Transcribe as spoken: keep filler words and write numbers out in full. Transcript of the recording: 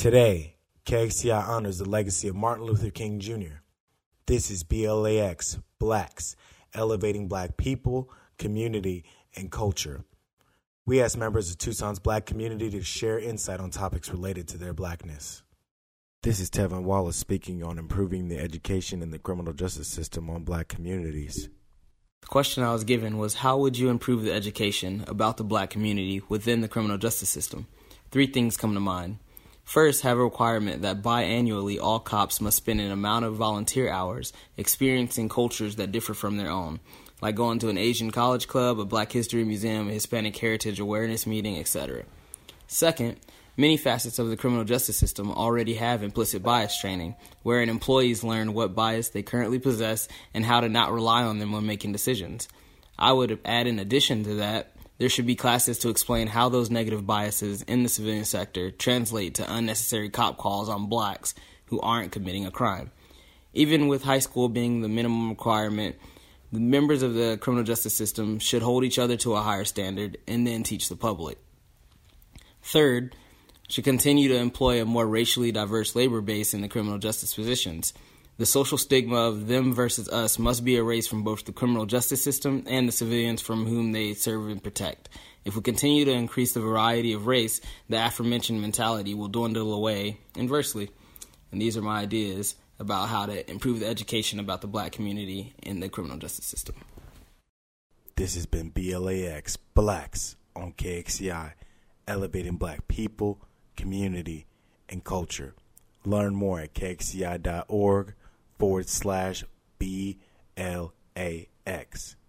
Today, K X C I honors the legacy of Martin Luther King Junior This is B L A X, Blacks, elevating Black people, community, and culture. We ask members of Tucson's Black community to share insight on topics related to their Blackness. This is Tevin Wallace speaking on improving the education in the criminal justice system on Black communities. The question I was given was, how would you improve the education about the Black community within the criminal justice system? Three things come to mind. First, have a requirement that biannually all cops must spend an amount of volunteer hours experiencing cultures that differ from their own, like going to an Asian college club, a Black History Museum, a Hispanic Heritage Awareness meeting, et cetera. Second, many facets of the criminal justice system already have implicit bias training, wherein employees learn what bias they currently possess and how to not rely on them when making decisions. I would add, in addition to that, there should be classes to explain how those negative biases in the civilian sector translate to unnecessary cop calls on Blacks who aren't committing a crime. Even with high school being the minimum requirement, the members of the criminal justice system should hold each other to a higher standard and then teach the public. Third, should continue to employ a more racially diverse labor base in the criminal justice positions. The social stigma of them versus us must be erased from both the criminal justice system and the civilians from whom they serve and protect. If we continue to increase the variety of race, the aforementioned mentality will dwindle away inversely. And these are my ideas about how to improve the education about the Black community in the criminal justice system. This has been B L A X, Blacks, on K X C I, elevating Black people, community, and culture. Learn more at kxci.org forward slash B L A X.